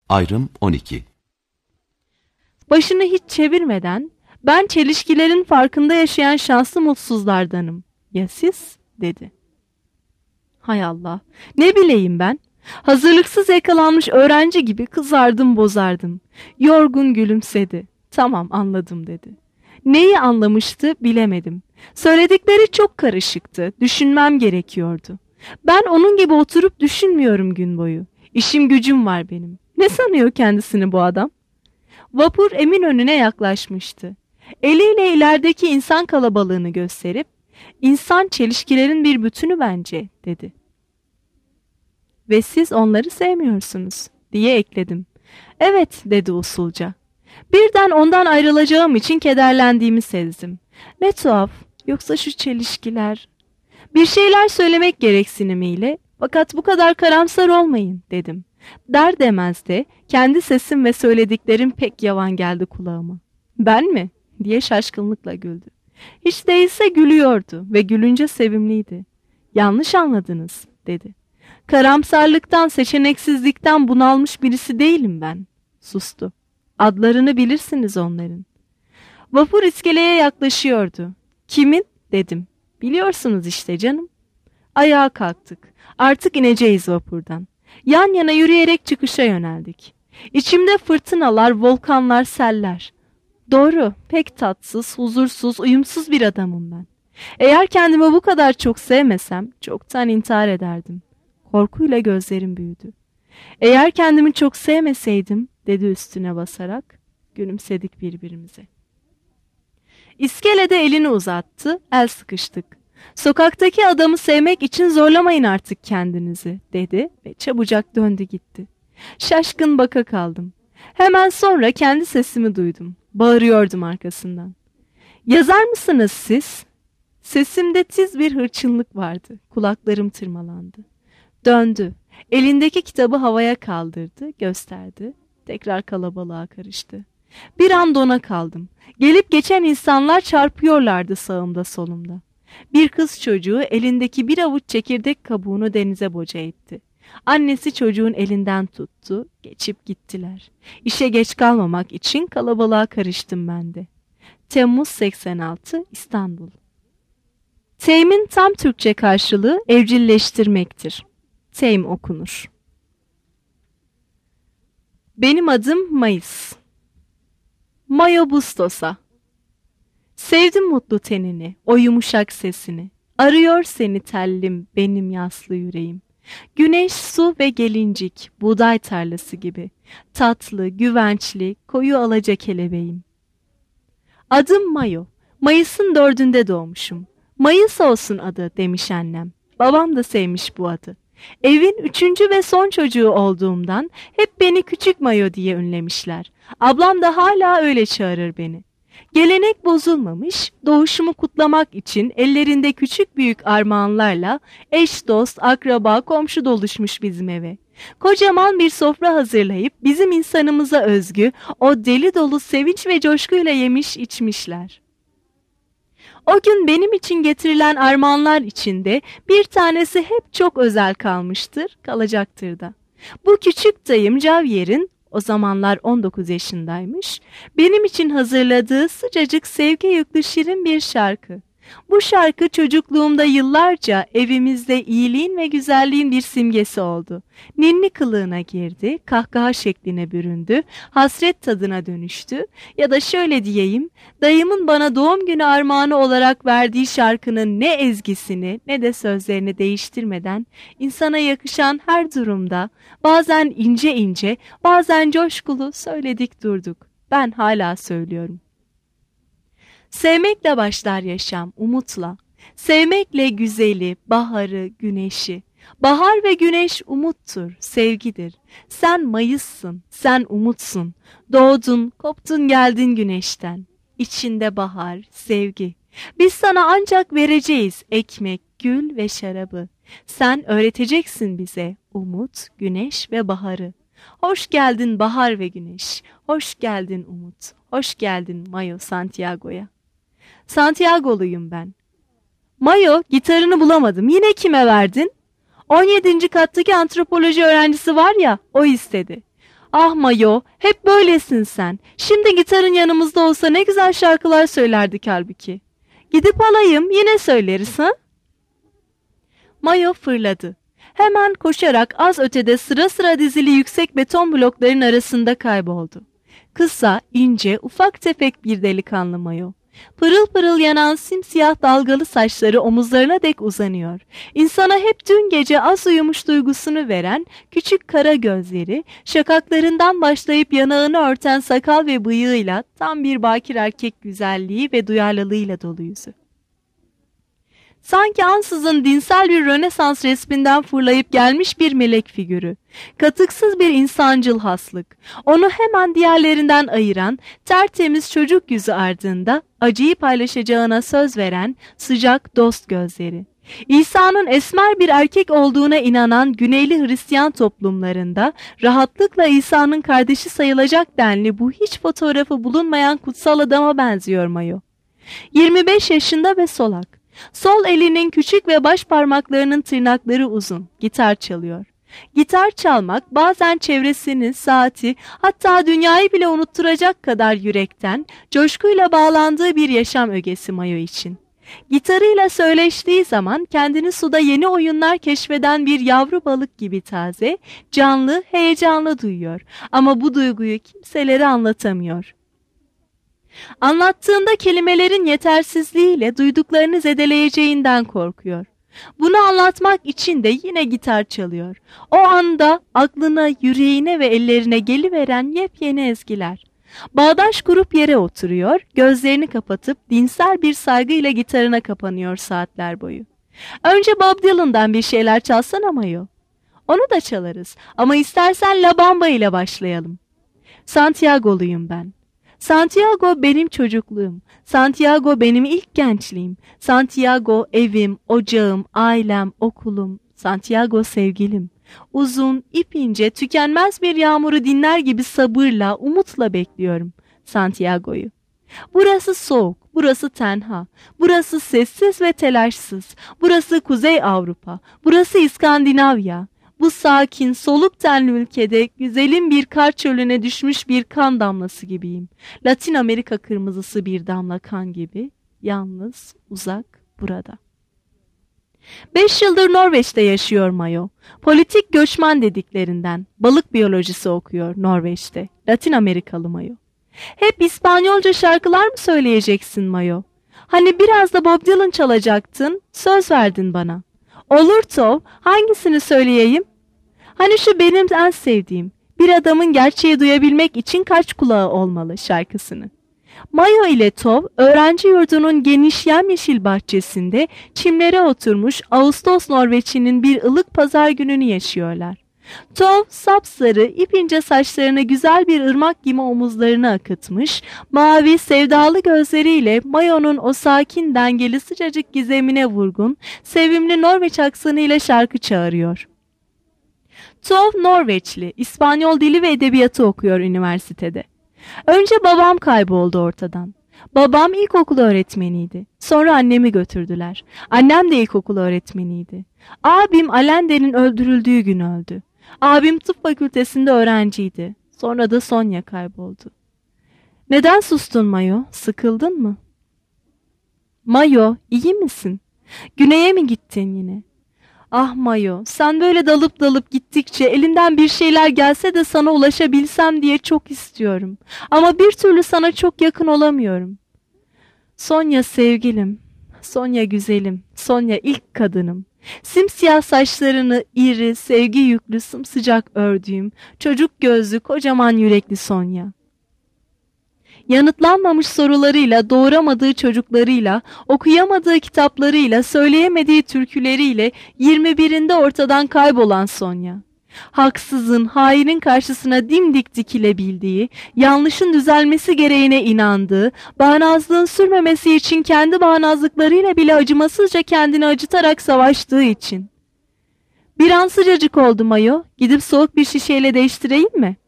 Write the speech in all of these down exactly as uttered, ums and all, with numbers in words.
Ayrım on iki. Başını hiç çevirmeden, ben çelişkilerin farkında yaşayan şanslı mutsuzlardanım. Ya siz? Dedi. Hay Allah, ne bileyim ben? Hazırlıksız yakalanmış öğrenci gibi kızardım bozardım. Yorgun gülümsedi. Tamam, anladım dedi. Neyi anlamıştı bilemedim. Söyledikleri çok karışıktı. Düşünmem gerekiyordu. Ben onun gibi oturup düşünmüyorum gün boyu. İşim gücüm var benim. Ne sanıyor kendisini bu adam? Vapur Eminönü'ne yaklaşmıştı. Eliyle ilerideki insan kalabalığını gösterip, "İnsan çelişkilerin bir bütünü bence," dedi. "Ve siz onları sevmiyorsunuz," diye ekledim. "Evet," dedi usulca. Birden ondan ayrılacağım için kederlendiğimi sezdim. Ne tuhaf, yoksa şu çelişkiler... Bir şeyler söylemek gereksinimiyle, "Fakat bu kadar karamsar olmayın," dedim. Der demez de kendi sesim ve söylediklerim pek yavan geldi kulağıma. "Ben mi?" diye şaşkınlıkla güldü. Hiç değilse gülüyordu ve gülünce sevimliydi. "Yanlış anladınız," dedi. "Karamsarlıktan, seçeneksizlikten bunalmış birisi değilim ben." Sustu. "Adlarını bilirsiniz onların." Vapur iskeleye yaklaşıyordu. "Kimin?" dedim. "Biliyorsunuz işte canım." Ayağa kalktık. Artık ineceğiz vapurdan. Yan yana yürüyerek çıkışa yöneldik. İçimde fırtınalar, volkanlar, seller. Doğru, pek tatsız, huzursuz, uyumsuz bir adamım ben. Eğer kendimi bu kadar çok sevmesem, çoktan intihar ederdim. Korkuyla gözlerim büyüdü. "Eğer kendimi çok sevmeseydim," dedi üstüne basarak. Gülümsedik birbirimize. İskelede elini uzattı, el sıkıştık. "Sokaktaki adamı sevmek için zorlamayın artık kendinizi," dedi ve çabucak döndü gitti. Şaşkın baka kaldım. Hemen sonra kendi sesimi duydum. Bağırıyordum arkasından. "Yazar mısınız siz?" Sesimde tiz bir hırçınlık vardı. Kulaklarım tırmalandı. Döndü. Elindeki kitabı havaya kaldırdı, gösterdi. Tekrar kalabalığa karıştı. Bir an dona kaldım. Gelip geçen insanlar çarpıyorlardı sağımda solumda. Bir kız çocuğu elindeki bir avuç çekirdek kabuğunu denize boca etti. Annesi çocuğun elinden tuttu, geçip gittiler. İşe geç kalmamak için kalabalığa karıştım ben de. Temmuz seksen altı, İstanbul. Teymin tam Türkçe karşılığı evcilleştirmektir. Teym okunur. Benim adım Mayıs. Mayo Bustos'a. Sevdim mutlu tenini, o yumuşak sesini. Arıyor seni tellim, benim yaslı yüreğim. Güneş, su ve gelincik, buğday tarlası gibi. Tatlı, güvençli, koyu alaca kelebeğim. Adım Mayo. Mayıs'ın dördünde doğmuşum. Mayıs olsun adı demiş annem. Babam da sevmiş bu adı. Evin üçüncü ve son çocuğu olduğumdan hep beni Küçük Mayo diye ünlemişler. Ablam da hala öyle çağırır beni. Gelenek bozulmamış, doğuşumu kutlamak için ellerinde küçük büyük armağanlarla eş, dost, akraba, komşu doluşmuş bizim eve. Kocaman bir sofra hazırlayıp bizim insanımıza özgü o deli dolu sevinç ve coşkuyla yemiş içmişler. O gün benim için getirilen armağanlar içinde bir tanesi hep çok özel kalmıştır, kalacaktır da. Bu küçük dayım Javier'in, o zamanlar on dokuz yaşındaymış, benim için hazırladığı sıcacık sevgi yüklü şirin bir şarkı. Bu şarkı çocukluğumda yıllarca evimizde iyiliğin ve güzelliğin bir simgesi oldu. Ninni kılığına girdi, kahkaha şekline büründü, hasret tadına dönüştü ya da şöyle diyeyim, dayımın bana doğum günü armağanı olarak verdiği şarkının ne ezgisini ne de sözlerini değiştirmeden insana yakışan her durumda bazen ince ince, bazen coşkulu söyledik durduk. Ben hala söylüyorum. Sevmekle başlar yaşam, umutla. Sevmekle güzeli, baharı, güneşi. Bahar ve güneş umuttur, sevgidir. Sen Mayıs'sın, sen umutsun. Doğdun, koptun geldin güneşten. İçinde bahar, sevgi. Biz sana ancak vereceğiz ekmek, gül ve şarabı. Sen öğreteceksin bize umut, güneş ve baharı. Hoş geldin bahar ve güneş, hoş geldin umut, hoş geldin Mayo Santiago'ya. Santiagoluyum ben. Mayo, gitarını bulamadım. Yine kime verdin? on yedinci kattaki antropoloji öğrencisi var ya, o istedi. Ah Mayo, hep böylesin sen. Şimdi gitarın yanımızda olsa ne güzel şarkılar söylerdik halbuki. Gidip alayım, yine söyleriz ha? Mayo fırladı. Hemen koşarak az ötede sıra sıra dizili yüksek beton blokların arasında kayboldu. Kısa, ince, ufak tefek bir delikanlı Mayo. Pırıl pırıl yanan simsiyah dalgalı saçları omuzlarına dek uzanıyor. İnsana hep dün gece az uyumuş duygusunu veren küçük kara gözleri, şakaklarından başlayıp yanağını örten sakal ve bıyığıyla tam bir bakir erkek güzelliği ve duyarlılığıyla dolu yüzü. Sanki ansızın dinsel bir Rönesans resminden fırlayıp gelmiş bir melek figürü. Katıksız bir insancıl haslık. Onu hemen diğerlerinden ayıran tertemiz çocuk yüzü ardında acıyı paylaşacağına söz veren sıcak dost gözleri. İsa'nın esmer bir erkek olduğuna inanan Güneyli Hristiyan toplumlarında rahatlıkla İsa'nın kardeşi sayılacak denli bu hiç fotoğrafı bulunmayan kutsal adama benziyor Mayo. yirmi beş yaşında ve solak. Sol elinin küçük ve baş parmaklarının tırnakları uzun, gitar çalıyor. Gitar çalmak bazen çevresini, saati, hatta dünyayı bile unutturacak kadar yürekten, coşkuyla bağlandığı bir yaşam ögesi Mayo için. Gitarıyla söyleştiği zaman kendini suda yeni oyunlar keşfeden bir yavru balık gibi taze, canlı, heyecanlı duyuyor. Ama bu duyguyu kimselere anlatamıyor. Anlattığında kelimelerin yetersizliğiyle duyduklarını zedeleyeceğinden korkuyor. Bunu anlatmak için de yine gitar çalıyor. O anda aklına, yüreğine ve ellerine geliveren yepyeni ezgiler. Bağdaş kurup yere oturuyor, gözlerini kapatıp dinsel bir saygıyla gitarına kapanıyor saatler boyu. Önce Bob Dylan'dan bir şeyler çalsana Mayo. Onu da çalarız ama istersen La Bamba ile başlayalım. Santiago'luyum ben. Santiago benim çocukluğum. Santiago benim ilk gençliğim. Santiago evim, ocağım, ailem, okulum. Santiago sevgilim. Uzun, ipince, tükenmez bir yağmuru dinler gibi sabırla, umutla bekliyorum Santiago'yu. Burası soğuk, burası tenha, burası sessiz ve telaşsız, burası Kuzey Avrupa, burası İskandinavya. Bu sakin, soluk tenli ülkede güzelim bir kar çölüne düşmüş bir kan damlası gibiyim. Latin Amerika kırmızısı bir damla kan gibi, yalnız, uzak, burada. Beş yıldır Norveç'te yaşıyor Mayo. Politik göçmen dediklerinden, balık biyolojisi okuyor Norveç'te. Latin Amerikalı Mayo. Hep İspanyolca şarkılar mı söyleyeceksin Mayo? Hani biraz da Bob Dylan çalacaktın, söz verdin bana. Olur Tov, hangisini söyleyeyim? Hani şu benim en sevdiğim, bir adamın gerçeği duyabilmek için kaç kulağı olmalı şarkısını. Mayo ile Tov, öğrenci yurdunun geniş yemyeşil bahçesinde çimlere oturmuş Ağustos Norveç'inin bir ılık pazar gününü yaşıyorlar. Tov, sapsarı, ipince saçlarını güzel bir ırmak gibi omuzlarına akıtmış, mavi, sevdalı gözleriyle Mayo'nun o sakin, dengeli, sıcacık gizemine vurgun, sevimli Norveç aksanıyla şarkı çağırıyor. Tov Norveçli, İspanyol dili ve edebiyatı okuyor üniversitede. Önce babam kayboldu ortadan. Babam ilkokul öğretmeniydi. Sonra annemi götürdüler. Annem de ilkokul öğretmeniydi. Abim Allende'nin öldürüldüğü gün öldü. Abim tıp fakültesinde öğrenciydi. Sonra da Sonya kayboldu. Neden sustun Mayo? Sıkıldın mı? Mayo, iyi misin? Güney'e mi gittin yine? Ah Mayo, sen böyle dalıp dalıp gittikçe elimden bir şeyler gelse de sana ulaşabilsem diye çok istiyorum. Ama bir türlü sana çok yakın olamıyorum. Sonya sevgilim, Sonya güzelim, Sonya ilk kadınım. Simsiyah saçlarını iri, sevgi yüklü, sımsıcak ördüğüm, çocuk gözlü, kocaman yürekli Sonya. Yanıtlanmamış sorularıyla, doğuramadığı çocuklarıyla, okuyamadığı kitaplarıyla, söyleyemediği türküleriyle yirmi birinde ortadan kaybolan Sonya. Haksızın, hainin karşısına dimdik dikilebildiği, yanlışın düzelmesi gereğine inandığı, bağnazlığın sürmemesi için kendi bağnazlıklarıyla bile acımasızca kendini acıtarak savaştığı için. Bir an sıcacık oldu Mayo, gidip soğuk bir şişeyle değiştireyim mi?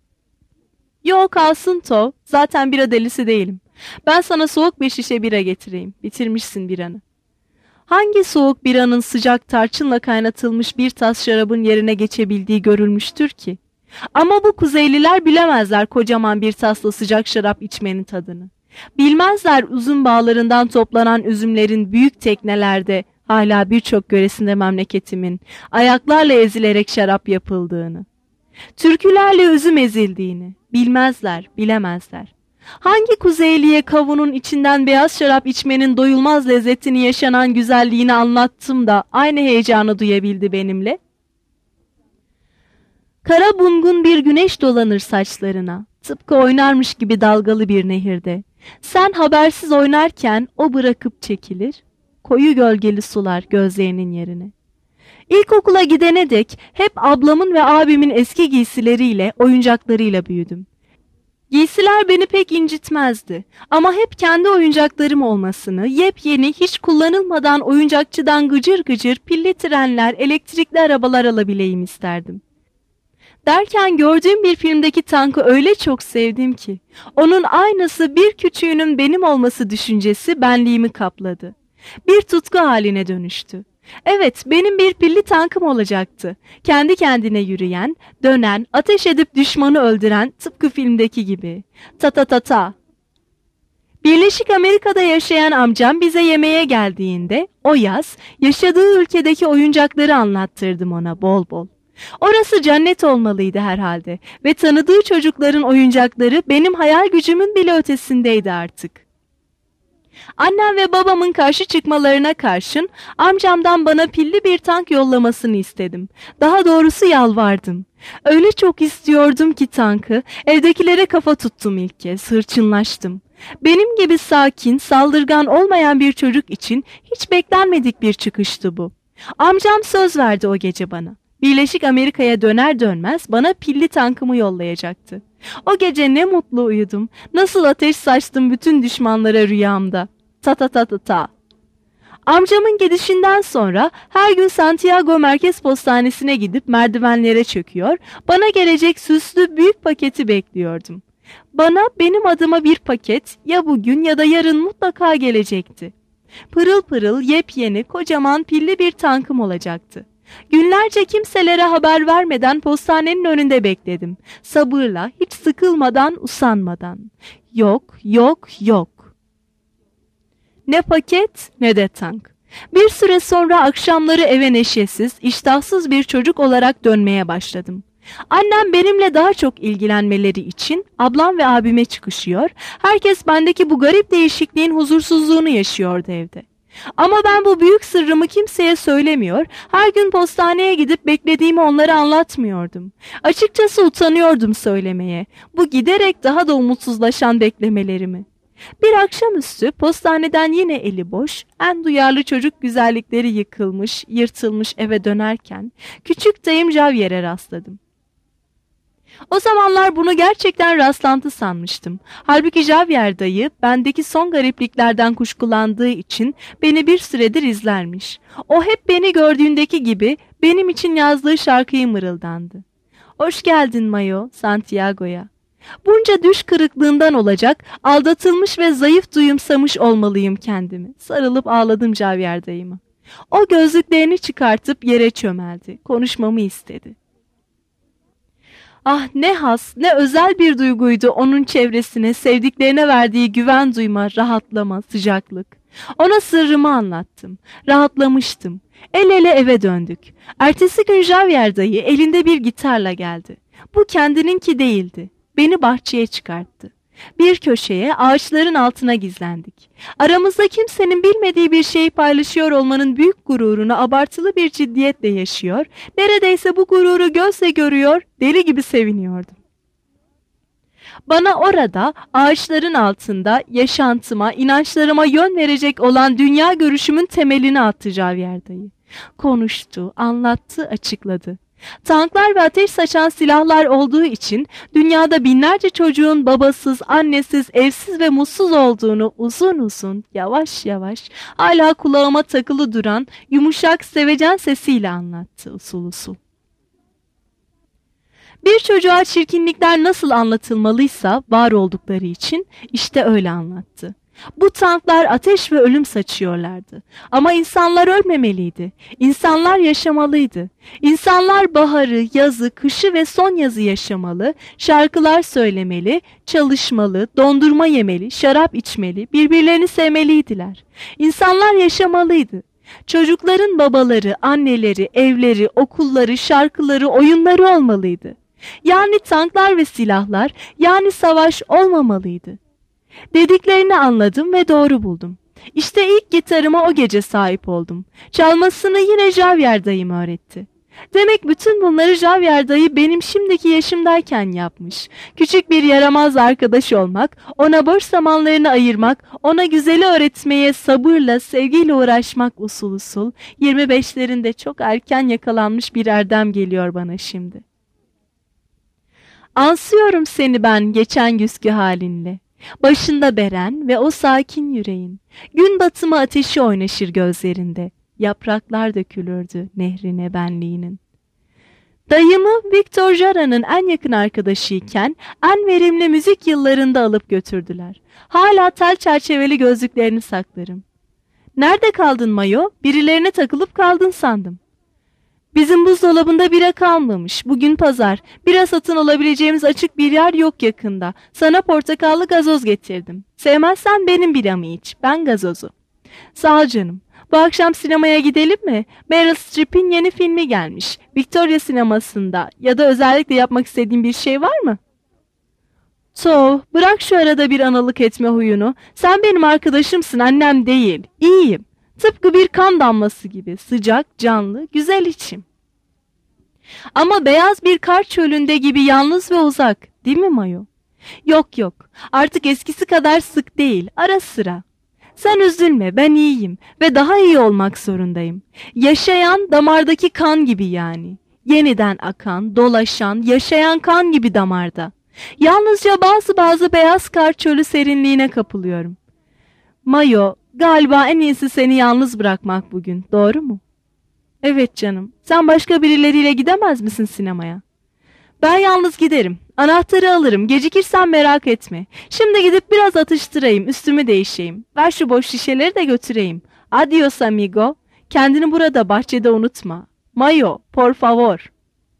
Yok kalsın Tov, zaten bira delisi değilim. Ben sana soğuk bir şişe bira getireyim, bitirmişsin biranı. Hangi soğuk biranın sıcak tarçınla kaynatılmış bir tas şarabın yerine geçebildiği görülmüştür ki? Ama bu Kuzeyliler bilemezler kocaman bir tasla sıcak şarap içmenin tadını. Bilmezler uzun bağlarından toplanan üzümlerin büyük teknelerde, hala birçok yöresinde memleketimin, ayaklarla ezilerek şarap yapıldığını. Türkülerle üzüm ezildiğini bilmezler, bilemezler. Hangi Kuzeyliye kavunun içinden beyaz şarap içmenin doyulmaz lezzetini, yaşanan güzelliğini anlattım da aynı heyecanı duyabildi benimle? Kara bungun bir güneş dolanır saçlarına, tıpkı oynarmış gibi dalgalı bir nehirde. Sen habersiz oynarken o bırakıp çekilir, koyu gölgeli sular gözlerinin yerine. İlkokula gidene dek hep ablamın ve abimin eski giysileriyle, oyuncaklarıyla büyüdüm. Giysiler beni pek incitmezdi ama hep kendi oyuncaklarım olmasını, yepyeni, hiç kullanılmadan oyuncakçıdan gıcır gıcır pilli trenler, elektrikli arabalar alabileyim isterdim. Derken gördüğüm bir filmdeki tankı öyle çok sevdim ki, onun aynısı bir küçüğünün benim olması düşüncesi benliğimi kapladı. Bir tutku haline dönüştü. Evet, benim bir pilli tankım olacaktı. Kendi kendine yürüyen, dönen, ateş edip düşmanı öldüren, tıpkı filmdeki gibi. Ta ta ta ta. Birleşik Amerika'da yaşayan amcam bize yemeğe geldiğinde, o yaz yaşadığı ülkedeki oyuncakları anlattırdım ona bol bol. Orası cennet olmalıydı herhalde ve tanıdığı çocukların oyuncakları benim hayal gücümün bile ötesindeydi artık. Annem ve babamın karşı çıkmalarına karşın amcamdan bana pilli bir tank yollamasını istedim. Daha doğrusu yalvardım. Öyle çok istiyordum ki tankı, evdekilere kafa tuttum ilk kez, hırçınlaştım. Benim gibi sakin, saldırgan olmayan bir çocuk için hiç beklenmedik bir çıkıştı bu. Amcam söz verdi o gece bana. Birleşik Amerika'ya döner dönmez bana pilli tankımı yollayacaktı. O gece ne mutlu uyudum. Nasıl ateş saçtım bütün düşmanlara rüyamda. Ta ta ta ta ta. Amcamın gidişinden sonra her gün Santiago Merkez Postanesi'ne gidip merdivenlere çöküyor, bana gelecek süslü büyük paketi bekliyordum. Bana benim adıma bir paket ya bugün ya da yarın mutlaka gelecekti. Pırıl pırıl yepyeni kocaman pilli bir tankım olacaktı. Günlerce kimselere haber vermeden postanenin önünde bekledim. Sabırla, hiç sıkılmadan, usanmadan. Yok, yok, yok. Ne paket ne de tank. Bir süre sonra akşamları eve neşesiz, iştahsız bir çocuk olarak dönmeye başladım. Annem benimle daha çok ilgilenmeleri için ablam ve abime çıkışıyor, herkes bendeki bu garip değişikliğin huzursuzluğunu yaşıyordu evde. Ama ben bu büyük sırrımı kimseye söylemiyor, her gün postaneye gidip beklediğimi onlara anlatmıyordum. Açıkçası utanıyordum söylemeye, bu giderek daha da umutsuzlaşan beklemelerimi. Bir akşamüstü postaneden yine eli boş, en duyarlı çocuk güzellikleri yıkılmış, yırtılmış eve dönerken küçük dayım Javier'e rastladım. O zamanlar bunu gerçekten rastlantı sanmıştım. Halbuki Javier dayı bendeki son garipliklerden kuşkulandığı için beni bir süredir izlermiş. O hep beni gördüğündeki gibi benim için yazdığı şarkıyı mırıldandı. Hoş geldin Mayo, Santiago'ya. Bunca düş kırıklığından olacak, aldatılmış ve zayıf duyumsamış olmalıyım kendimi. Sarılıp ağladım Javier dayıma. O gözlüklerini çıkartıp yere çömeldi, konuşmamı istedi. Ah ne has, ne özel bir duyguydu onun çevresine, sevdiklerine verdiği güven duyma, rahatlama, sıcaklık. Ona sırrımı anlattım, rahatlamıştım. El ele eve döndük. Ertesi gün Javier dayı elinde bir gitarla geldi. Bu kendininki değildi. Beni bahçeye çıkarttı. Bir köşeye, ağaçların altına gizlendik. Aramızda kimsenin bilmediği bir şeyi paylaşıyor olmanın büyük gururunu abartılı bir ciddiyetle yaşıyor, neredeyse bu gururu gözle görüyor, deli gibi seviniyordum. Bana orada, ağaçların altında, yaşantıma, inançlarıma yön verecek olan dünya görüşümün temelini attı Javier dayı. Konuştu, anlattı, açıkladı. Tanklar ve ateş saçan silahlar olduğu için dünyada binlerce çocuğun babasız, annesiz, evsiz ve mutsuz olduğunu uzun uzun, yavaş yavaş, hala kulağıma takılı duran yumuşak, sevecen sesiyle anlattı usul usul. Bir çocuğa çirkinlikler nasıl anlatılmalıysa var oldukları için işte öyle anlattı. Bu tanklar ateş ve ölüm saçıyorlardı. Ama insanlar ölmemeliydi. İnsanlar yaşamalıydı. İnsanlar baharı, yazı, kışı ve son yazı yaşamalı, şarkılar söylemeli, çalışmalı, dondurma yemeli, şarap içmeli, birbirlerini sevmeliydiler. İnsanlar yaşamalıydı. Çocukların babaları, anneleri, evleri, okulları, şarkıları, oyunları olmalıydı. Yani tanklar ve silahlar, yani savaş olmamalıydı. Dediklerini anladım ve doğru buldum. İşte ilk gitarıma o gece sahip oldum. Çalmasını yine Javier dayım öğretti. Demek bütün bunları Javier dayı benim şimdiki yaşımdayken yapmış. Küçük bir yaramaz arkadaş olmak, ona boş zamanlarını ayırmak, ona güzeli öğretmeye sabırla, sevgiyle uğraşmak usul usul, yirmi beşlerinde çok erken yakalanmış bir erdem geliyor bana şimdi. Ansıyorum seni ben geçen güzgü halinle. Başında beren ve o sakin yüreğin. Gün batımı ateşi oynaşır gözlerinde. Yapraklar dökülürdü nehrine benliğinin. Dayımı Victor Jara'nın en yakın arkadaşıyken en verimli müzik yıllarında alıp götürdüler. Hala tel çerçeveli gözlüklerini saklarım. Nerede kaldın Mayo? Birilerine takılıp kaldın sandım. Bizim buzdolabında bira kalmamış. Bugün pazar. Bira satın alabileceğimiz açık bir yer yok yakında. Sana portakallı gazoz getirdim. Sevmezsen benim biramı iç. Ben gazozu. Sağ ol canım. Bu akşam sinemaya gidelim mi? Meryl Streep'in yeni filmi gelmiş. Victoria sinemasında. Ya da özellikle yapmak istediğin bir şey var mı? Tov, bırak şu arada bir analık etme huyunu. Sen benim arkadaşımsın, annem değil. İyiyim. Tıpkı bir kan damlası gibi sıcak, canlı, güzel içim. Ama beyaz bir kar çölünde gibi yalnız ve uzak, değil mi Mayo? Yok yok, artık eskisi kadar sık değil, ara sıra. Sen üzülme, ben iyiyim ve daha iyi olmak zorundayım. Yaşayan damardaki kan gibi yani. Yeniden akan, dolaşan, yaşayan kan gibi damarda. Yalnızca bazı bazı beyaz kar çölü serinliğine kapılıyorum. Mayo, galiba en iyisi seni yalnız bırakmak bugün, doğru mu? Evet canım, sen başka birileriyle gidemez misin sinemaya? Ben yalnız giderim, anahtarı alırım, gecikirsen merak etme. Şimdi gidip biraz atıştırayım, üstümü değişeyim. Ver şu boş şişeleri de götüreyim. Adios amigo, kendini burada bahçede unutma. Mayo, por favor.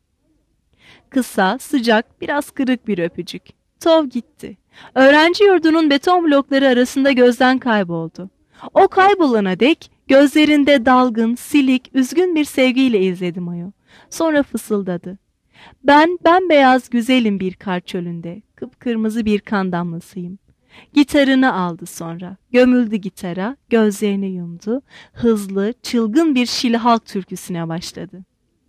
Kısa, sıcak, biraz kırık bir öpücük. Tov gitti. Öğrenci yurdunun beton blokları arasında gözden kayboldu. O kaybolana dek gözlerinde dalgın, silik, üzgün bir sevgiyle izledi Mayo. Sonra fısıldadı. Ben bembeyaz güzelim bir kar çölünde, kıpkırmızı bir kan damlasıyım. Gitarını aldı sonra, gömüldü gitara, gözlerini yumdu, hızlı, çılgın bir Şili halk türküsüne başladı.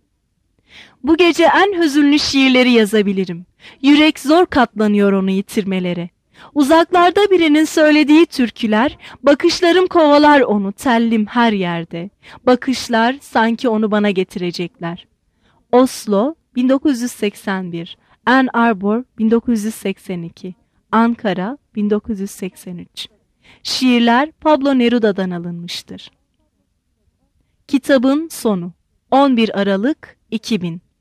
Bu gece en hüzünlü şiirleri yazabilirim. Yürek zor katlanıyor onu yitirmelere. Uzaklarda birinin söylediği türküler, bakışlarım kovalar onu tellim her yerde. Bakışlar sanki onu bana getirecekler. Oslo bin dokuz yüz seksen bir, Ann Arbor bin dokuz yüz seksen iki, Ankara bin dokuz yüz seksen üç. Şiirler Pablo Neruda'dan alınmıştır. Kitabın sonu on bir Aralık iki bin